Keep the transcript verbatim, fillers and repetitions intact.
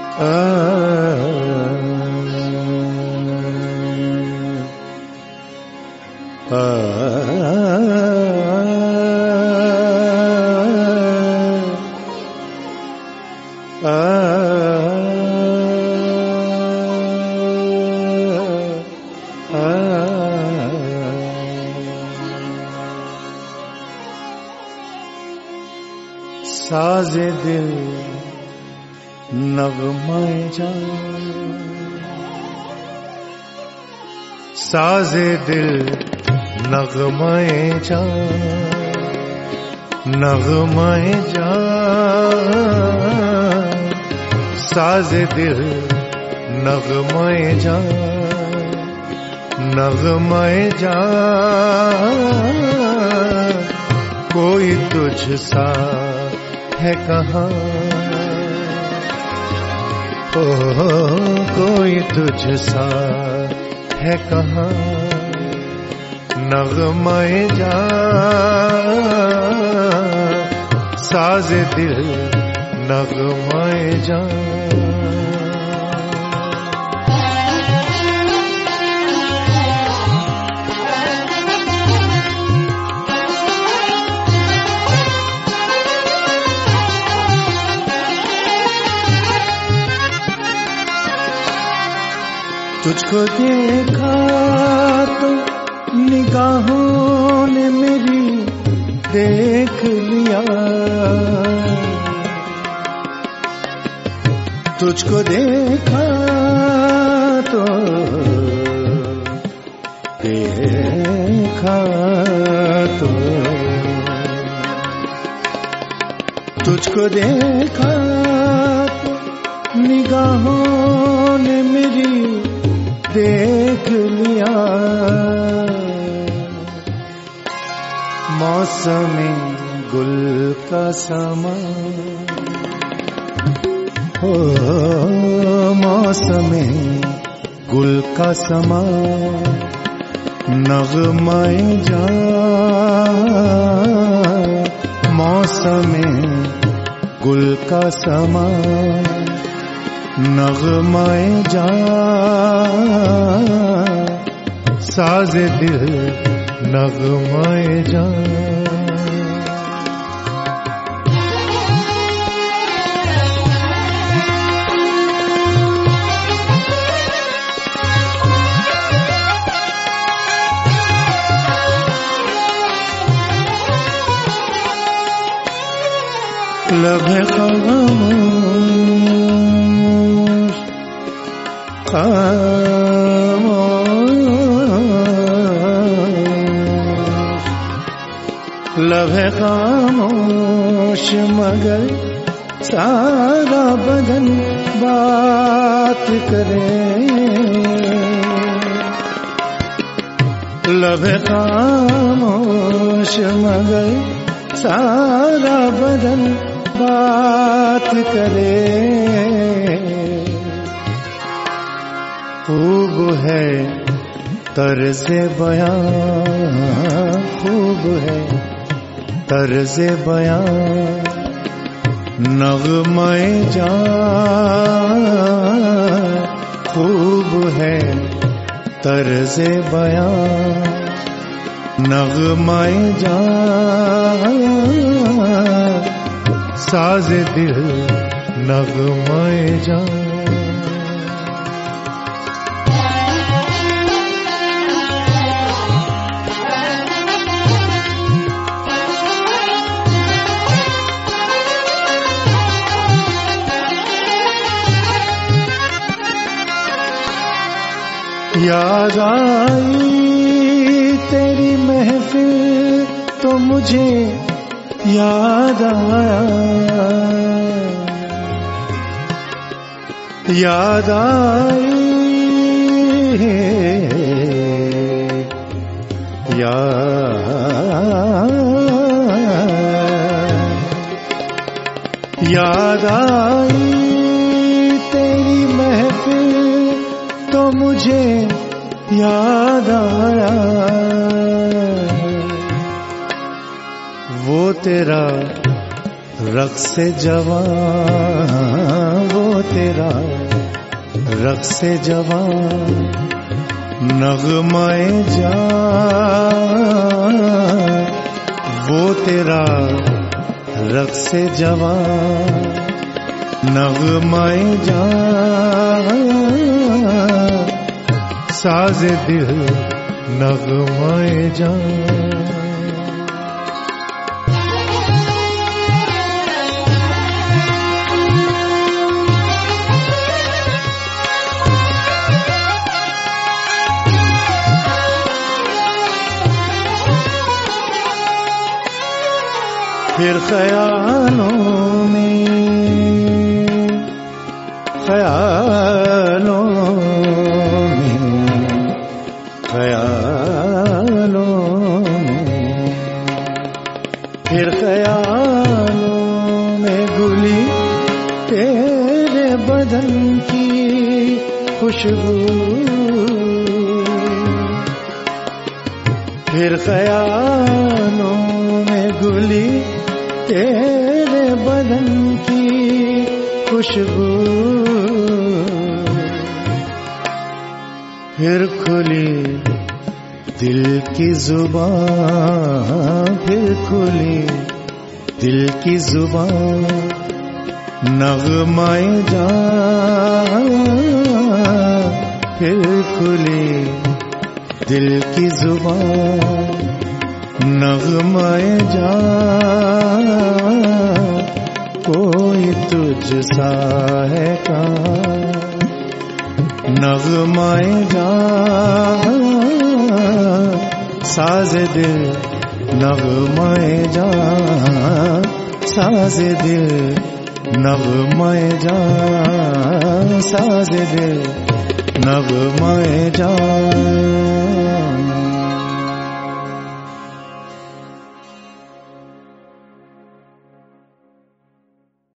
साज़े दिल नग़्माए जान, साज़े दिल नग़्माए जान, नग़्माए जान, साज़े दिल नग़्माए जान, नग़्माए जान, कोई तुझ सा है कहाँ, ओ कोई तुझ सा है कहाँ, नग़्माए जान, साज़े दिल नग़्माए जान। तुझको देखा तो निगाहों ने मेरी देख लिया, तुझको देखा तो देखा तो तुझको देखा तो निगाहों ने मेरी देख लिया, मौसमी गुल का समा, हो मौसमी गुल का समा, नग़्माए जान, मौसमी गुल का समा, नग़्माए जान, साज़े दिल नग़्माए जान। लबे खामोश खामोश, लबे खामोश मगर सारा बदन बात करे, लबे खामोश मगर सारा बदन बात करे, खूब है तर्ज़े बयां, खूब है तर्ज़े बयां, नग़्माए जान, खूब है तर्ज़े बयां, नग़्माए जान, साज़े दिल नग़्माए जान। याद आई तेरी महफिल तो मुझे याद आया, याद आई याद याद आई तेरी महफिल तो मुझे याद आया, वो तेरा रक़्स जवां, वो तेरा रक़्स जवां नग़्माए जान, वो तेरा रक़्स जवां नग़्माए जान, साज़ दिल नग़्माए जान। फिर ख्यालों में ख्यालों में ख्यालों में फिर ख्यालों में घुली तेरे बदन की खुशबू, फिर ख्यालों में घुली तेरे बदन की खुशबू, फिर खुली दिल की जुबान, फिर खुली दिल की जुबान नग़्माए जान, फिर खुली दिल की जुबान नग़्माए जान, कोई तुझ सा है कहाँ नग़्माए जान, साज़ दिल नग़्माए जान, साज़ दिल नग़्माए जान, साज़ दिल नग़्माए जान।